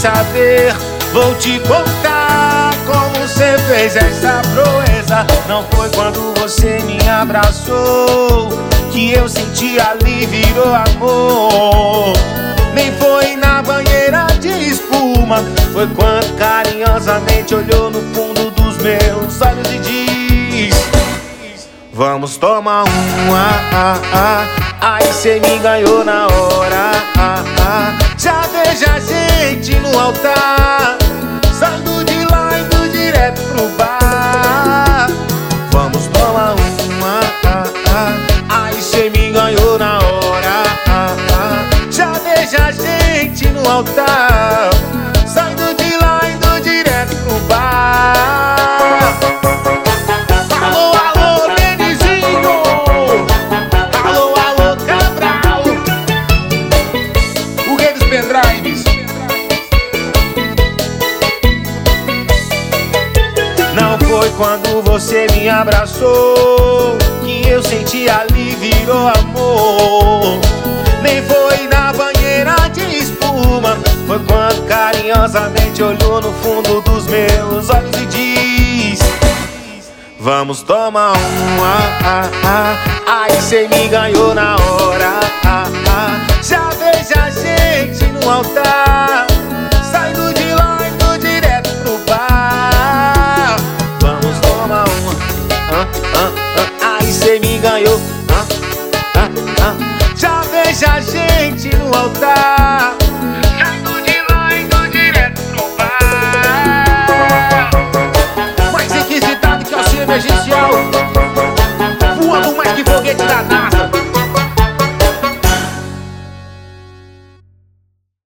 saber. Vou te contar como cê fez essa proeza. Não foi quando você me abraçou que eu senti ali virou amor. Nem foi na banheira de espuma, foi quando carinhosamente olhou no fundo dos meus olhos e diz: vamos tomar uma, aí cê me ganhou na hora. Já vejo a gente no altar, saindo de lá, indo direto pro bar. Vamos tomar uma, aí cê me ganhou na hora. Já vejo a gente no altar, saindo de lá, indo direto pro bar. Alô, alô, Denizinho. Alô, alô, Cabral. O rei dos pendrives. Não foi quando você me abraçou que eu senti ali virou amor. Nem foi na banheira de espuma, foi quando carinhosamente olhou no fundo dos meus olhos e diz: vamos tomar uma, aí cê me ganhou na hora. Já vejo a gente no altar, saindo de lá, indo direto pro bar. Vamos tomar uma, aí cê me ganhou. Já vejo a gente no altar.